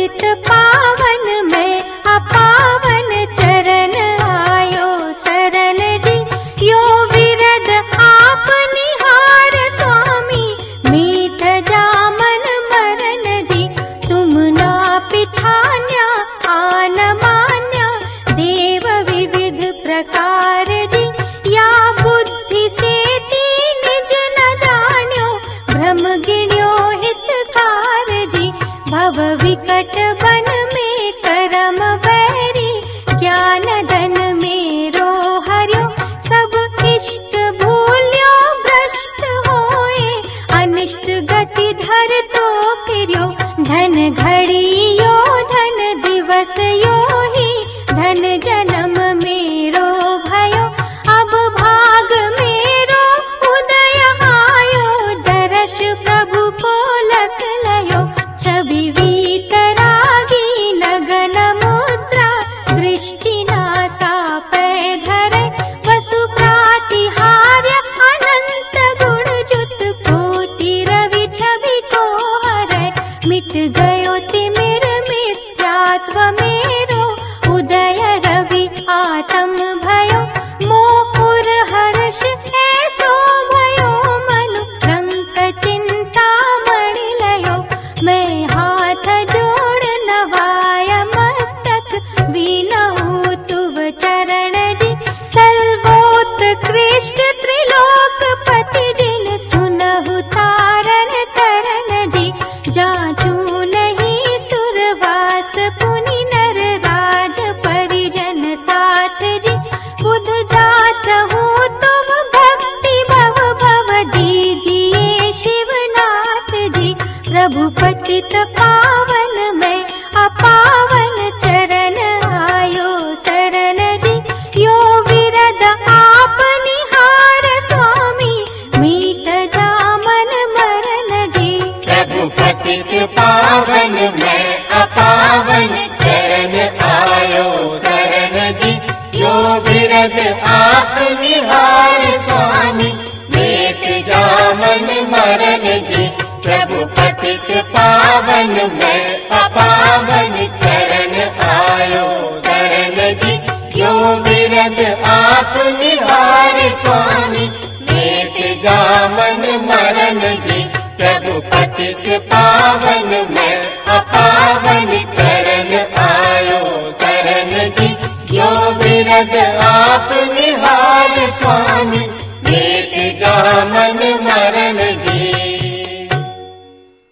पतित पावन में अपावन चरण आयो शरण जी। यो विरद आप निहार स्वामी मीठ जामन मरण जी। तुम ना पिछान्या आन मान्या देव विविध प्रकार जी। या बुद्धि से निज न जान्यो भ्रम गिण्यो हितकार जी। भव विकट वन में करम बैरी ज्ञान धन मेरो हर्यो। सब इष्ट भूल्यो भ्रष्ट होए अनिष्ट गति धर तो फिर्यो। धन घड़ी यो धन दिवस यो ही धन जन्म मेरो भयो। अब भाग मेरो उदय आयो दर्श प्रभु को लख लयो। छवि वीतरागी नगन मुद्रा दृष्टि नासा पै धरे। वसु प्रातिहार्य अनंत गुण जुत कोटि रवि छवि को हरै। मिट गयो तिमिर मिथ्यात्व मेरो उदय रवि आत्म भयो। मोह हर्ष ऐसो भयो मनु रंक चिंता मणि लयो। मैं हाथ जोड़ नवाय मस्तक बीनहु तुव चरण जी। सर्वोत्कृष्ट त्रिलोकपति जिन सुनहु तारन तरन जी। जाचू नहीं सुरवास पुनि नर राज परिजन साथ जी। बुध जाचहु तुम भक्ति भव भव दीजिए शिवनाथ जी। प्रभु पतित पावन में अपावन चरण आयो शरण जी। यो विरद आप निहार स्वामी मीठ जामन मरण जी। प्रभु पतित पावन में अपावन चरण आयो शरण जी। यो विरद आप निहार स्वामी मीठ जामन मरण जी। प्रभु पतित पावन में अपावन चरण आयो शरण जी। यो विरद आप निहार स्वामी मीठ जामन मरण जी। प्रभु पतित पावन में अपावन चरण आयो शरण जी। यो विरद आप निहार